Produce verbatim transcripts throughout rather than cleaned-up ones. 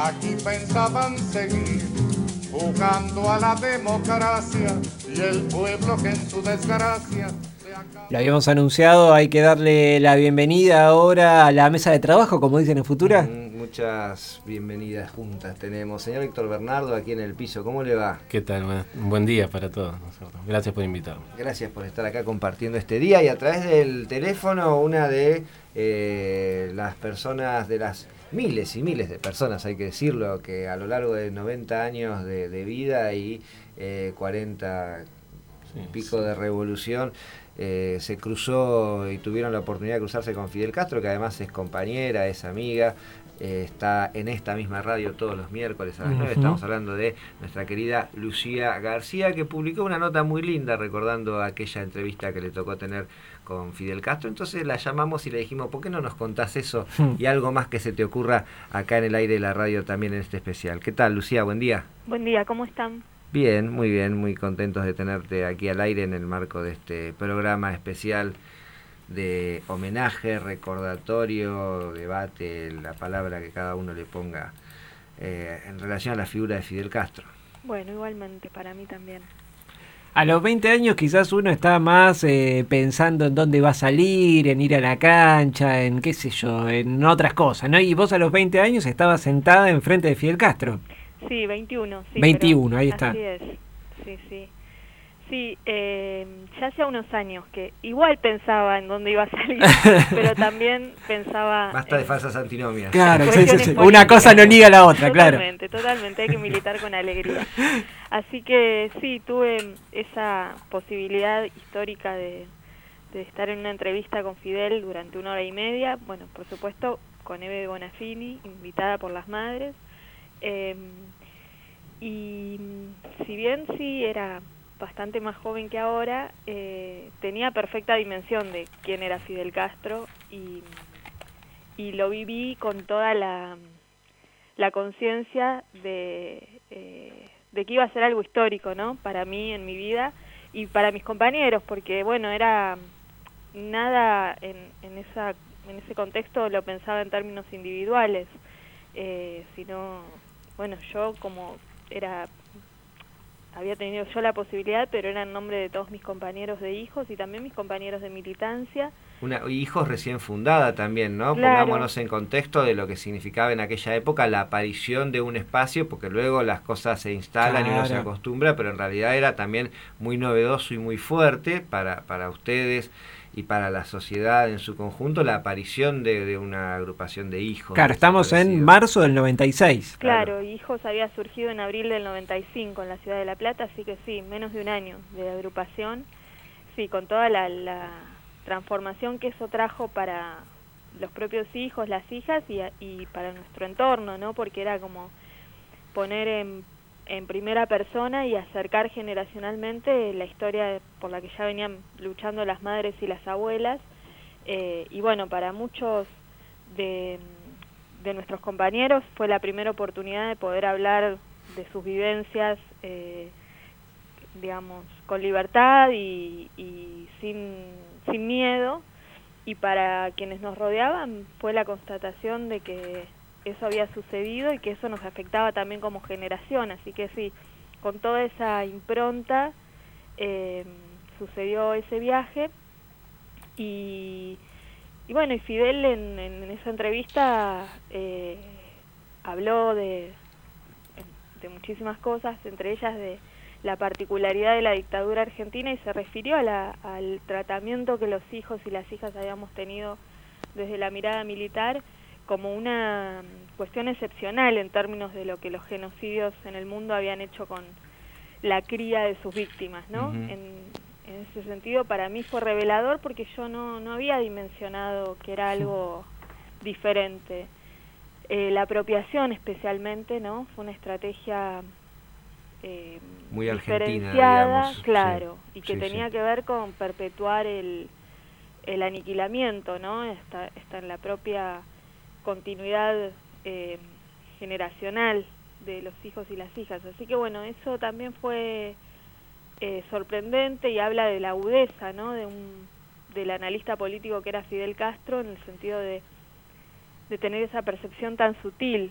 aquí pensaban seguir jugando a la democracia y el pueblo que en su desgracia... Lo habíamos anunciado, hay que darle la bienvenida ahora a la mesa de trabajo, como dicen en Futura. Mm, muchas bienvenidas juntas tenemos. Señor Héctor Bernardo, aquí en el piso, ¿cómo le va? ¿Qué tal? Un buen día para todos. Gracias por invitarme. Gracias por estar acá compartiendo este día y a través del teléfono una de eh, las personas, de las miles y miles de personas, hay que decirlo, que a lo largo de noventa años de, de vida y eh, cuarenta sí, y pico sí. de revolución, Eh, se cruzó y tuvieron la oportunidad de cruzarse con Fidel Castro, que además es compañera, es amiga, eh, está en esta misma radio todos los miércoles a las nueve. Uh-huh. Estamos hablando de nuestra querida Lucía García, que publicó una nota muy linda recordando aquella entrevista que le tocó tener con Fidel Castro. Entonces la llamamos y le dijimos, ¿por qué no nos contás eso y algo más que se te ocurra acá en el aire de la radio también en este especial? ¿Qué tal, Lucía? Buen día. Buen día, ¿cómo están? Bien, muy bien, muy contentos de tenerte aquí al aire en el marco de este programa especial de homenaje, recordatorio, debate, la palabra que cada uno le ponga eh, en relación a la figura de Fidel Castro. Bueno, igualmente, para mí también. A los veinte años quizás uno está más eh, pensando en dónde va a salir, en ir a la cancha, en qué sé yo, en otras cosas, ¿no? Y vos a los veinte años estabas sentada enfrente de Fidel Castro. Sí, veintiuno. Sí, veintiuno, ahí está. Así es, sí, sí. Sí, eh, ya hacía unos años que igual pensaba en dónde iba a salir, pero también pensaba... Basta en, de falsas antinomias. Claro, sí, sí, sí. Una cosa no niega la otra, totalmente, claro. Totalmente, totalmente, hay que militar con alegría. Así que sí, tuve esa posibilidad histórica de, de estar en una entrevista con Fidel durante una hora y media, bueno, por supuesto, con Eve Bonafini, invitada por las madres. Eh, y si bien sí era bastante más joven que ahora, eh, tenía perfecta dimensión de quién era Fidel Castro y, y lo viví con toda la, la conciencia de, eh, de que iba a ser algo histórico, ¿no? Para mí en mi vida y para mis compañeros, porque bueno, era nada en, en, esa, en ese contexto lo pensaba en términos individuales, eh, sino... Bueno, yo como era, había tenido yo la posibilidad, pero era en nombre de todos mis compañeros de hijos y también mis compañeros de militancia. Una hijos recién fundada también, ¿no? Claro. Pongámonos en contexto de lo que significaba en aquella época la aparición de un espacio, porque luego las cosas se instalan claro. y uno se acostumbra, pero en realidad era también muy novedoso y muy fuerte para, para ustedes y para la sociedad en su conjunto, la aparición de, de una agrupación de hijos. Claro, estamos en marzo del noventa y seis. Claro, y Hijos había surgido en abril del noventa y cinco en la ciudad de La Plata, así que sí, menos de un año de agrupación, sí, con toda la, la transformación que eso trajo para los propios hijos, las hijas y, y para nuestro entorno, ¿no? Porque era como poner en en primera persona y acercar generacionalmente la historia por la que ya venían luchando las madres y las abuelas. Eh, y bueno, para muchos de, de nuestros compañeros fue la primera oportunidad de poder hablar de sus vivencias, eh, digamos, con libertad y, y sin, sin miedo. Y para quienes nos rodeaban fue la constatación de que eso había sucedido y que eso nos afectaba también como generación, así que sí, con toda esa impronta eh, sucedió ese viaje y, y bueno, y Fidel en, en esa entrevista eh, habló de, de muchísimas cosas, entre ellas de la particularidad de la dictadura argentina y se refirió a la, al tratamiento que los hijos y las hijas habíamos tenido desde la mirada militar como una cuestión excepcional en términos de lo que los genocidios en el mundo habían hecho con la cría de sus víctimas, ¿no? Uh-huh. En, en ese sentido, para mí fue revelador porque yo no, no había dimensionado que era algo diferente. Eh, la apropiación especialmente, ¿no? Fue una estrategia eh, muy diferenciada, digamos, claro, sí, y que sí, tenía sí. que ver con perpetuar el, el aniquilamiento, ¿no? Está, está en la propia continuidad eh, generacional de los hijos y las hijas. Así que bueno, eso también fue eh, sorprendente y habla de la agudeza, ¿no? De un, del analista político que era Fidel Castro, en el sentido de, de tener esa percepción tan sutil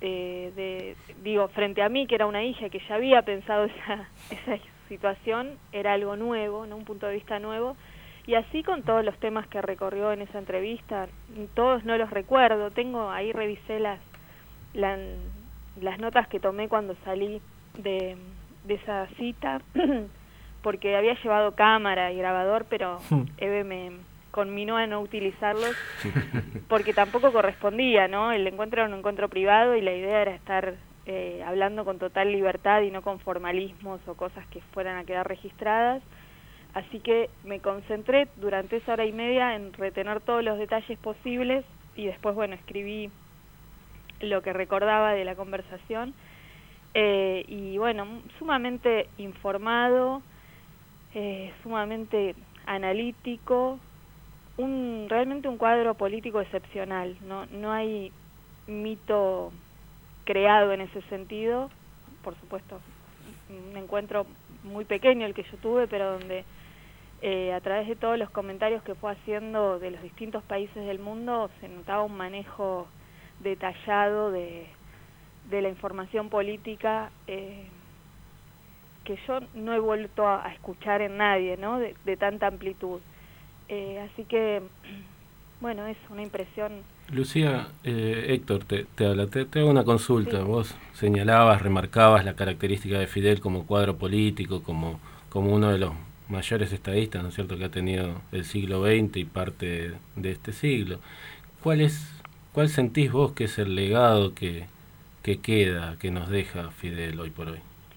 eh, de, digo, frente a mí, que era una hija que ya había pensado esa, esa situación, era algo nuevo, ¿no? Un punto de vista nuevo. Y así con todos los temas que recorrió en esa entrevista, todos no los recuerdo, tengo ahí revisé las, la, las notas que tomé cuando salí de, de esa cita, porque había llevado cámara y grabador, pero Eve me conminó a no utilizarlos, porque tampoco correspondía, ¿no? El encuentro era un encuentro privado y la idea era estar eh, hablando con total libertad y no con formalismos o cosas que fueran a quedar registradas. Así que me concentré durante esa hora y media en retener todos los detalles posibles y después, bueno, escribí lo que recordaba de la conversación. Eh, y bueno, sumamente informado, eh, sumamente analítico, un realmente un cuadro político excepcional. No, no hay mito creado en ese sentido, por supuesto, un encuentro muy pequeño el que yo tuve, pero donde eh, a través de todos los comentarios que fue haciendo de los distintos países del mundo se notaba un manejo detallado de, de la información política eh, que yo no he vuelto a, a escuchar en nadie, ¿no? De, de tanta amplitud. Eh, así que, bueno, es una impresión. Lucía, eh, Héctor te, te habla, te, te hago una consulta. Sí. Vos señalabas, remarcabas la característica de Fidel como cuadro político, como, como uno de los mayores estadistas, ¿no es cierto?, que ha tenido el siglo veinte y parte de este siglo. ¿Cuál es, cuál sentís vos que es el legado que, que queda, que nos deja Fidel hoy por hoy?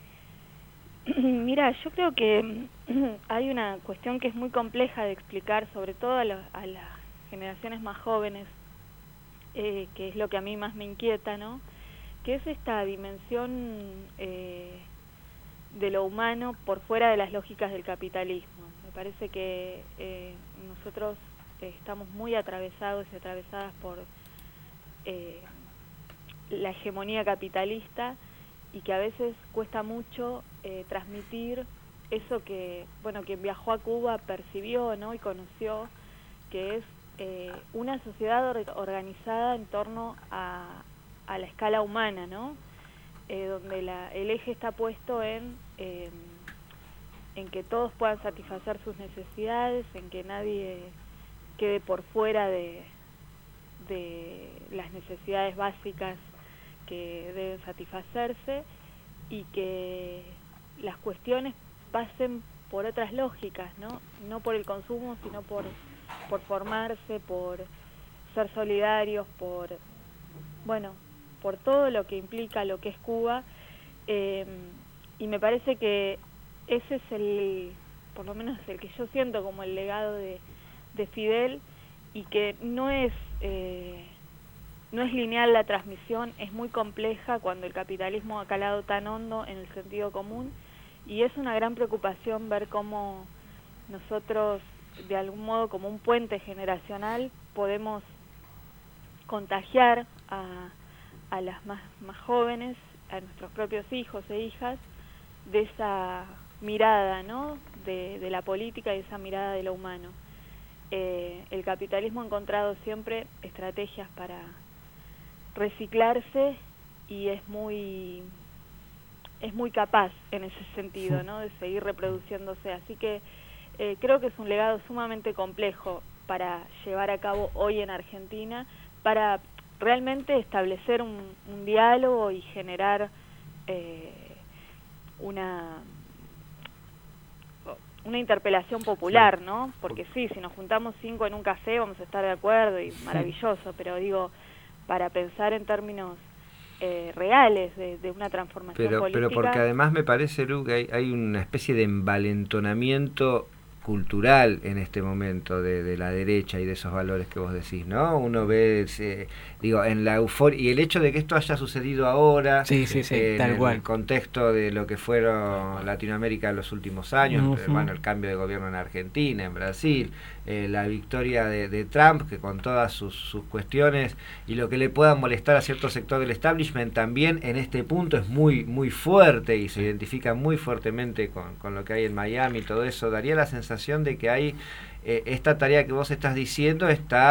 Mira, yo creo que hay una cuestión que es muy compleja de explicar, sobre todo a, lo, a las generaciones más jóvenes, eh, que es lo que a mí más me inquieta, ¿no? Que es esta dimensión eh, de lo humano por fuera de las lógicas del capitalismo. Me parece que eh, nosotros eh, estamos muy atravesados y atravesadas por eh, la hegemonía capitalista, y que a veces cuesta mucho eh, transmitir eso que, bueno, quien viajó a Cuba percibió, ¿no? Y conoció, que es eh, una sociedad or organizada en torno a, a la escala humana, ¿no? Eh, donde la, el eje está puesto en, eh, en que todos puedan satisfacer sus necesidades, en que nadie quede por fuera de, de las necesidades básicas que deben satisfacerse, y que las cuestiones pasen por otras lógicas, ¿no? No por el consumo, sino por, por formarse, por ser solidarios, por, bueno, por todo lo que implica lo que es Cuba, eh, y me parece que ese es el, por lo menos el que yo siento como el legado de, de Fidel, y que no es... Eh, No es lineal la transmisión, es muy compleja cuando el capitalismo ha calado tan hondo en el sentido común, y es una gran preocupación ver cómo nosotros, de algún modo, como un puente generacional, podemos contagiar a, a las más, más jóvenes, a nuestros propios hijos e hijas, de esa mirada, ¿no?, de, de la política y esa mirada de lo humano. Eh, el capitalismo ha encontrado siempre estrategias para reciclarse, y es muy es muy capaz en ese sentido, ¿no?, de seguir reproduciéndose. Así que eh, creo que es un legado sumamente complejo para llevar a cabo hoy en Argentina, para realmente establecer un, un diálogo y generar eh, una una interpelación popular, ¿no? Porque sí, si nos juntamos cinco en un café vamos a estar de acuerdo y maravilloso, pero digo, para pensar en términos eh, reales de, de una transformación pero, política. Pero porque además me parece, Lu, que hay, hay una especie de envalentonamiento cultural en este momento de, de la derecha y de esos valores que vos decís, ¿no? Uno ve, eh, digo, en la euforia, y el hecho de que esto haya sucedido ahora, sí, sí, sí, eh, tal en cual. el contexto de lo que fueron Latinoamérica en los últimos años, uh-huh. eh, bueno, el cambio de gobierno en Argentina, en Brasil, eh, la victoria de, de Trump, que con todas sus, sus cuestiones y lo que le pueda molestar a cierto sector del establishment, también en este punto es muy, muy fuerte y se identifica muy fuertemente con, con lo que hay en Miami y todo eso. Daría la sensación de que hay eh, esta tarea que vos estás diciendo está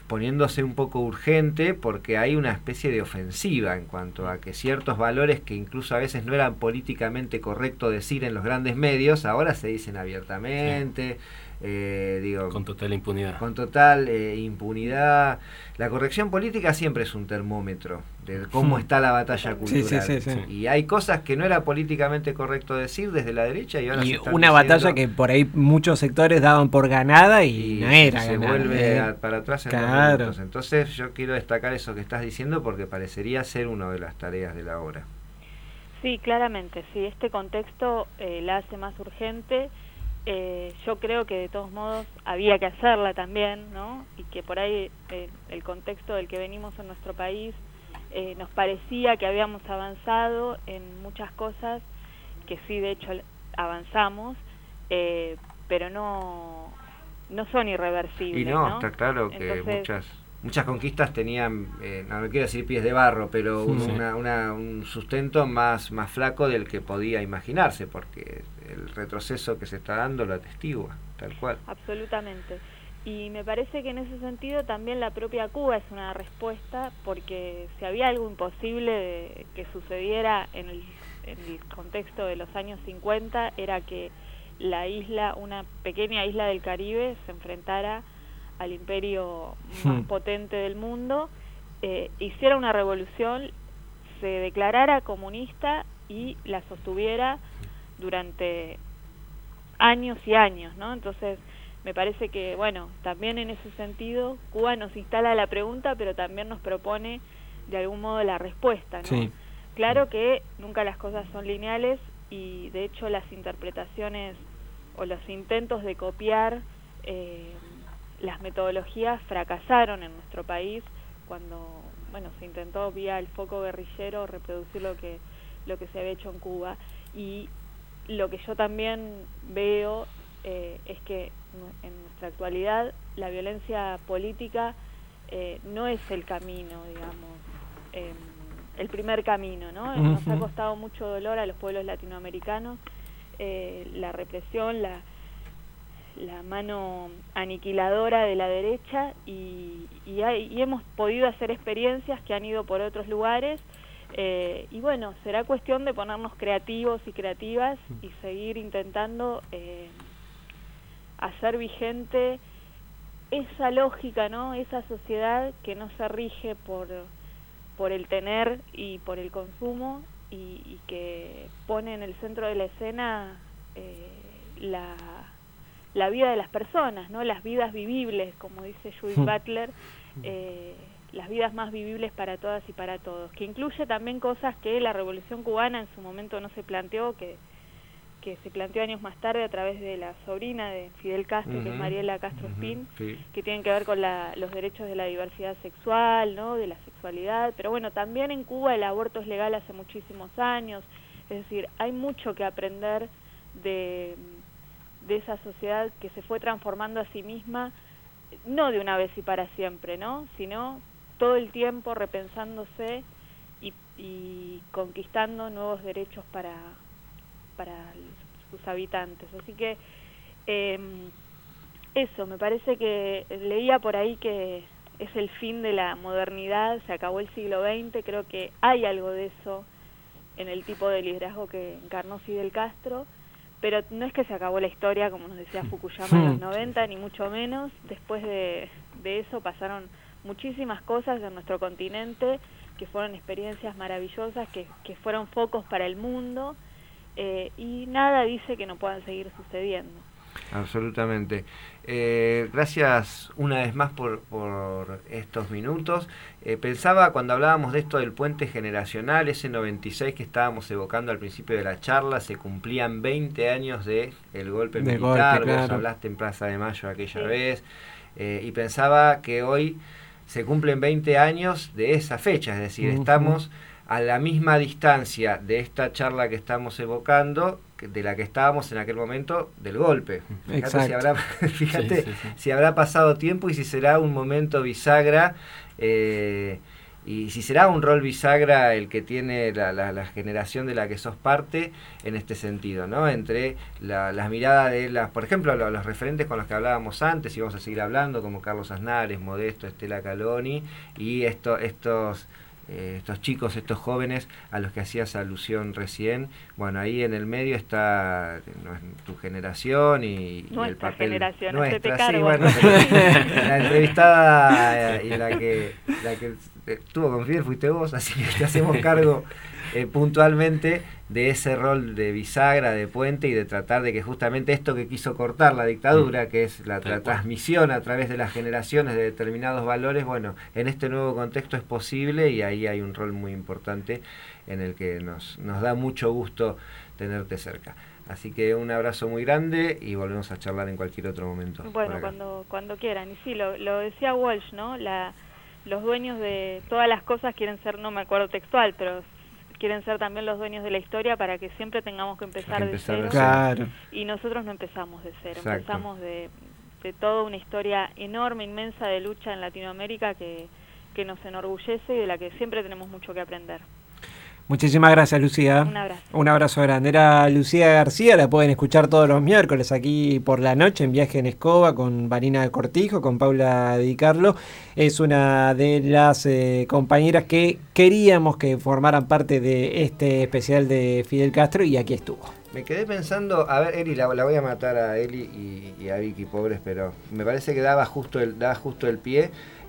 poniéndose un poco urgente porque hay una especie de ofensiva en cuanto a que ciertos valores que incluso a veces no eran políticamente correcto decir en los grandes medios, ahora se dicen abiertamente. Sí. Eh, digo, con total impunidad. Con total eh, impunidad. La corrección política siempre es un termómetro de cómo está la batalla cultural. Sí, sí, sí, sí. Y hay cosas que no era políticamente correcto decir desde la derecha y ahora y se están una diciendo, batalla que por ahí muchos sectores daban por ganada y, y no era se ganada, vuelve ¿eh? a, para atrás en claro. dos minutos. Entonces yo quiero destacar eso que estás diciendo porque parecería ser una de las tareas de la obra. Sí, claramente, sí, este contexto eh, la hace más urgente. Eh, yo creo que de todos modos había que hacerla también, ¿no? Y que por ahí eh, el contexto del que venimos en nuestro país eh, nos parecía que habíamos avanzado en muchas cosas, que sí, de hecho avanzamos, eh, pero no no son irreversibles. Y no, ¿no? está claro que Entonces, muchas muchas conquistas tenían, eh, no, no quiero decir pies de barro, pero un, sí. una, una, un sustento más, más flaco del que podía imaginarse, porque el retroceso que se está dando lo atestigua, tal cual. Absolutamente. Y me parece que en ese sentido también la propia Cuba es una respuesta, porque si había algo imposible de, que sucediera en el, en el contexto de los años cincuenta, era que la isla, una pequeña isla del Caribe, se enfrentara al imperio más hmm. potente del mundo, eh, hiciera una revolución, se declarara comunista y la sostuviera durante años y años, ¿no? Entonces me parece que, bueno, también en ese sentido Cuba nos instala la pregunta, pero también nos propone de algún modo la respuesta, ¿no? Sí. Claro que nunca las cosas son lineales y de hecho las interpretaciones o los intentos de copiar eh, las metodologías fracasaron en nuestro país cuando, bueno, se intentó vía el foco guerrillero reproducir lo que lo que se había hecho en Cuba. Y lo que yo también veo eh, es que en nuestra actualidad la violencia política eh, no es el camino, digamos, eh, el primer camino, ¿no? Uh-huh. Nos ha costado mucho dolor a los pueblos latinoamericanos eh, la represión, la la mano aniquiladora de la derecha y, y, hay, y hemos podido hacer experiencias que han ido por otros lugares eh, y bueno, será cuestión de ponernos creativos y creativas y seguir intentando eh, hacer vigente esa lógica, ¿no? Esa sociedad que no se rige por, por el tener y por el consumo y, y que pone en el centro de la escena eh, la la vida de las personas, ¿no? Las vidas vivibles, como dice Judith Butler, eh, las vidas más vivibles para todas y para todos, que incluye también cosas que la Revolución Cubana en su momento no se planteó, que, que se planteó años más tarde a través de la sobrina de Fidel Castro, uh-huh. que es Mariela Castro Espín, uh-huh. sí. que tienen que ver con la, los derechos de la diversidad sexual, ¿no? De la sexualidad, pero bueno, también en Cuba el aborto es legal hace muchísimos años, es decir, hay mucho que aprender de... de esa sociedad que se fue transformando a sí misma, no de una vez y para siempre, ¿no? Sino todo el tiempo repensándose y, y conquistando nuevos derechos para, para sus habitantes. Así que eh, eso, me parece que leía por ahí que es el fin de la modernidad, se acabó el siglo veinte, creo que hay algo de eso en el tipo de liderazgo que encarnó Fidel Castro, pero no es que se acabó la historia, como nos decía Fukuyama en los noventa, ni mucho menos. Después de, de eso pasaron muchísimas cosas en nuestro continente, que fueron experiencias maravillosas, que, que fueron focos para el mundo, eh, y nada dice que no puedan seguir sucediendo. Absolutamente. Eh, gracias una vez más por, por estos minutos. Eh, pensaba cuando hablábamos de esto del puente generacional, ese noventa y seis que estábamos evocando al principio de la charla, se cumplían veinte años de el golpe de militar, golpe, claro. Vos hablaste en Plaza de Mayo aquella sí. vez, eh, y pensaba que hoy se cumplen veinte años de esa fecha, es decir, uh-huh. estamos a la misma distancia de esta charla que estamos evocando, de la que estábamos en aquel momento del golpe. Fíjate, si habrá, fíjate sí, sí, sí. si habrá pasado tiempo y si será un momento bisagra, eh, y si será un rol bisagra el que tiene la, la, la generación de la que sos parte en este sentido, ¿no? Entre la, las miradas de las, por ejemplo, los, los referentes con los que hablábamos antes, y vamos a seguir hablando, como Carlos Aznares, Modesto, Estela Caloni, y esto, estos... Eh, estos chicos, estos jóvenes a los que hacías alusión recién, bueno, ahí en el medio está tu generación y, y el papel generación, nuestra, sí, bueno, la entrevistada eh, y la que la que estuvo con Fidel fuiste vos, así que te hacemos cargo eh, puntualmente de ese rol de bisagra, de puente y de tratar de que justamente esto que quiso cortar la dictadura, que es la, la transmisión a través de las generaciones de determinados valores, bueno, en este nuevo contexto es posible y ahí hay un rol muy importante en el que nos, nos da mucho gusto tenerte cerca. Así que un abrazo muy grande y volvemos a charlar en cualquier otro momento. Bueno, cuando cuando quieran. Y sí, lo, lo decía Walsh, ¿no? La, los dueños de todas las cosas quieren ser, no me acuerdo textual, pero quieren ser también los dueños de la historia para que siempre tengamos que empezar, que empezar de cero. Claro. Y nosotros no empezamos de cero, Exacto. empezamos de, de toda una historia enorme, inmensa de lucha en Latinoamérica que, que nos enorgullece y de la que siempre tenemos mucho que aprender. Muchísimas gracias, Lucía. Un abrazo. Un abrazo grande. Era Lucía García, la pueden escuchar todos los miércoles aquí por la noche en Viaje en Escoba con Vanina Cortijo, con Paula Di Carlo. Es una de las eh, compañeras que queríamos que formaran parte de este especial de Fidel Castro y aquí estuvo. Me quedé pensando, a ver, Eli, la, la voy a matar a Eli y, y a Vicky, pobres, pero me parece que daba justo el, daba justo el pie,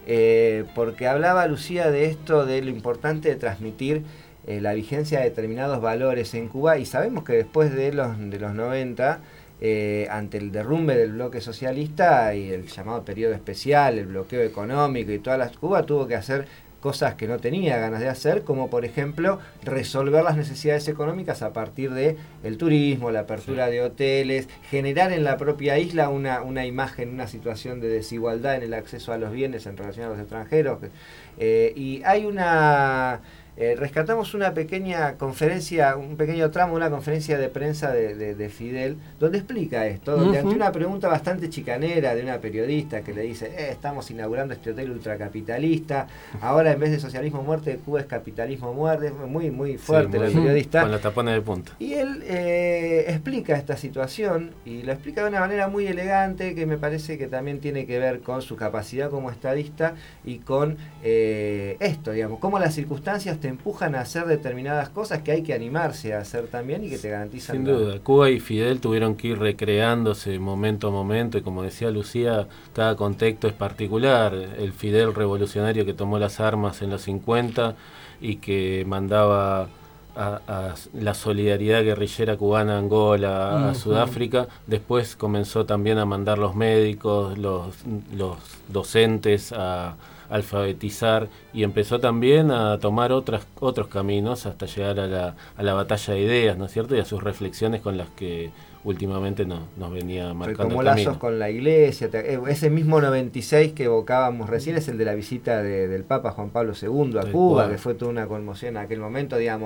eh, porque hablaba Lucía de esto, de lo importante de transmitir Eh, la vigencia de determinados valores en Cuba, y sabemos que después de los, de los noventa, eh, ante el derrumbe del bloque socialista y el llamado periodo especial, el bloqueo económico y todas las, Cuba tuvo que hacer cosas que no tenía ganas de hacer, como por ejemplo resolver las necesidades económicas a partir de el turismo, la apertura de hoteles, generar en la propia isla una, una imagen, una situación de desigualdad en el acceso a los bienes en relación a los extranjeros, eh, y hay una... Eh, rescatamos una pequeña conferencia, un pequeño tramo, una conferencia de prensa de, de, de Fidel, donde explica esto, donde uh-huh. ante una pregunta bastante chicanera de una periodista que le dice, eh, estamos inaugurando este hotel ultracapitalista, ahora en vez de socialismo muerte, Cuba es capitalismo muerte, muy muy fuerte sí, muy, la periodista. Con los tapones de punta. Y él eh, explica esta situación, y lo explica de una manera muy elegante, que me parece que también tiene que ver con su capacidad como estadista y con eh, esto, digamos, cómo las circunstancias te empujan a hacer determinadas cosas que hay que animarse a hacer también y que te garantizan. Sin duda, Cuba y Fidel tuvieron que ir recreándose momento a momento y como decía Lucía, cada contexto es particular. El Fidel revolucionario que tomó las armas en los cincuenta y que mandaba a, a la solidaridad guerrillera cubana a Angola, a uh-huh. Sudáfrica, después comenzó también a mandar los médicos, los, los docentes a alfabetizar y empezó también a tomar otras, otros caminos hasta llegar a la, a la batalla de ideas, ¿no es cierto? Y a sus reflexiones con las que últimamente no, nos venía marcando como el camino. Lazos con la iglesia, ese mismo noventa y seis que evocábamos recién es el de la visita de, del Papa Juan Pablo segundo a Cuba, que fue toda una conmoción en aquel momento, digamos.